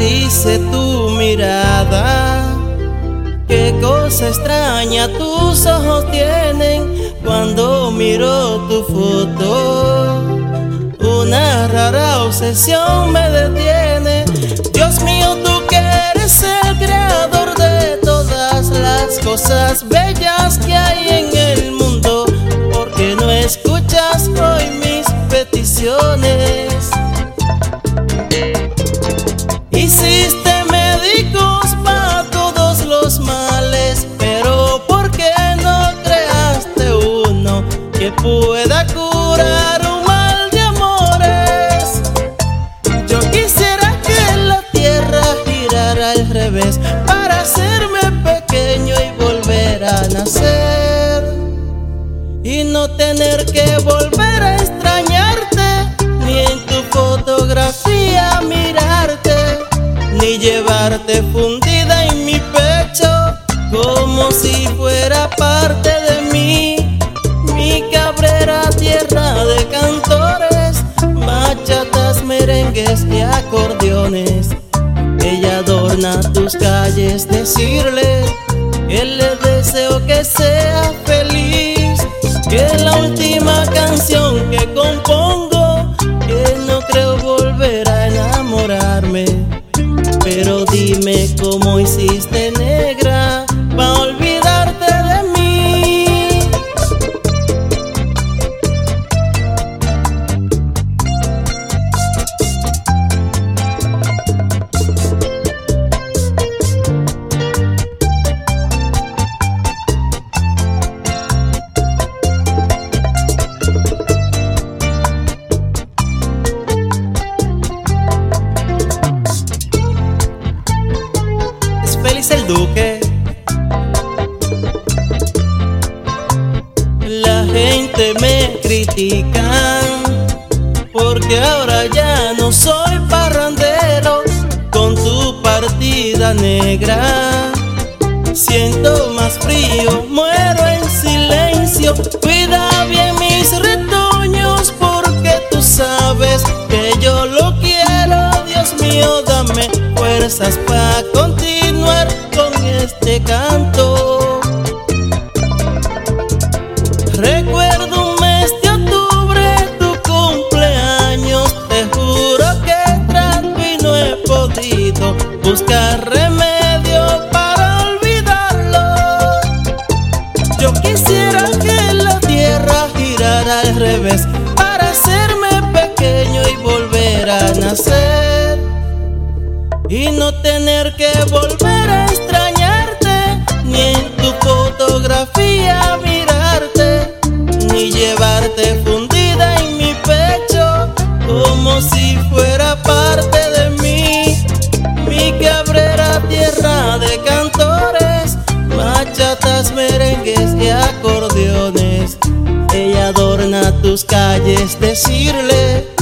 dice tu mirada? Qué cosa extraña tus ojos tienen cuando miro tu foto. Una rara obsesión me detiene. Dios mío, tú que eres el creador de todas las cosas bellas que hay en el mundo, ¿por qué no escuchas hoy mis peticiones? Hiciste médicos para todos los males, pero ¿por qué no creaste uno que pueda curar un mal de amores? Yo quisiera que la tierra girara al revés para hacerme pequeño y volver a nacer, y no tener que volver a extrañarte, ni en tu fotografía mirarte, ni llevarte fundida en mi pecho como si fuera parte de mí. Mi Cabrera, tierra de cantores, bachatas, merengues y acordeones. Ella adorna tus calles, decirle que le deseo que sea feliz, que la última canción que compongo, que no creo volver a enamorarme. Pero dime cómo hiciste, negra, pa' olvidarte de mí. Félix el Duque. La gente me critica porque ahora ya no soy parrandero. Con tu partida, negra, siento más frío, muero en silencio. Cuida bien mis retoños porque tú sabes que yo lo quiero. Dios mío, dame fuerzas para continuar con este canto. Recuerdo un mes de octubre, tu cumpleaños. Te juro que trato y no he podido buscar remedio para olvidarlo. Yo quisiera que la tierra girara al revés para hacerme pequeño y volver a nacer, y no tener que volver a extrañarte, ni en tu fotografía mirarte, ni llevarte fundida en mi pecho como si fuera parte de mí. Mi Cabrera, tierra de cantores, bachatas, merengues y acordeones. Ella adorna tus calles, decirle